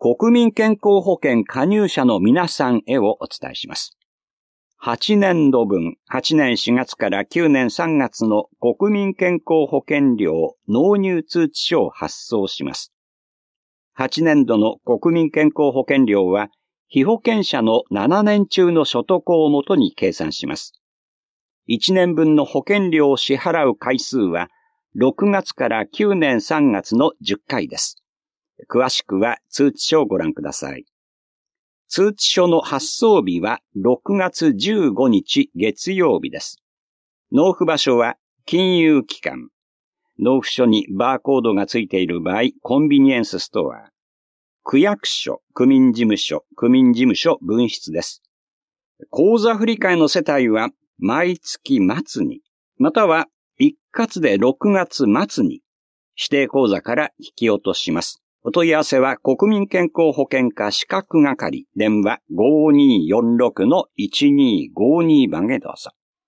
国民健康保険加入者の皆さんへをお伝えします。8年度分、8年4月から9年3月の国民健康保険料納入通知書を発送します。8年度の国民健康保険料は、被保険者の7年中の所得をもとに計算します。1年分の保険料を支払う回数は、6月から9年3月の10回です。詳しくは通知書をご覧ください。通知書の発送日は6月15日月曜日です。納付場所は金融機関。納付書にバーコードがついている場合、コンビニエンスストア。区役所、区民事務所分室です。口座振替の世帯は毎月末に、または一括で6月末に指定口座から引き落とします。お問い合わせは国民健康保険課資格係、電話 5246-1252 番へどうぞ。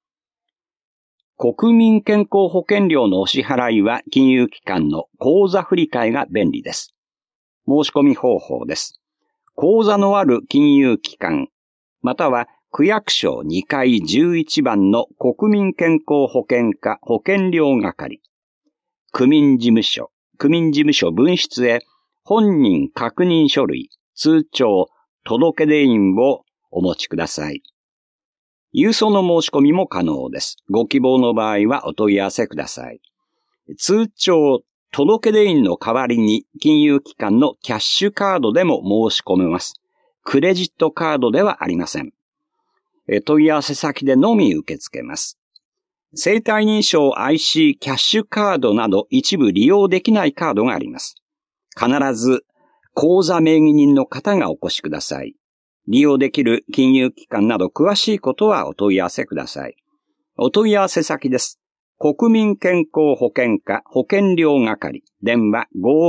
国民健康保険料のお支払いは金融機関の口座振替が便利です。申し込み方法です。口座のある金融機関、または区役所2階11番の国民健康保険課保険料係、区民事務所分室へ本人確認書類、通帳、届出印をお持ちください。郵送の申し込みも可能です。ご希望の場合はお問い合わせください。通帳、届出印の代わりに金融機関のキャッシュカードでも申し込めます。クレジットカードではありません。問い合わせ先でのみ受け付けます。生体認証 IC キャッシュカードなど一部利用できないカードがあります。必ず口座名義人の方がお越しください。利用できる金融機関など詳しいことはお問い合わせください。お問い合わせ先です。国民健康保険課保険料係、電話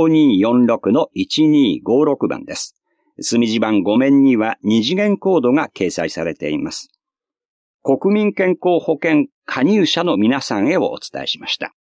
5246-1256 番です。墨字番5面には2次元コードが掲載されています。国民健康保険加入者の皆さんへをお伝えしました。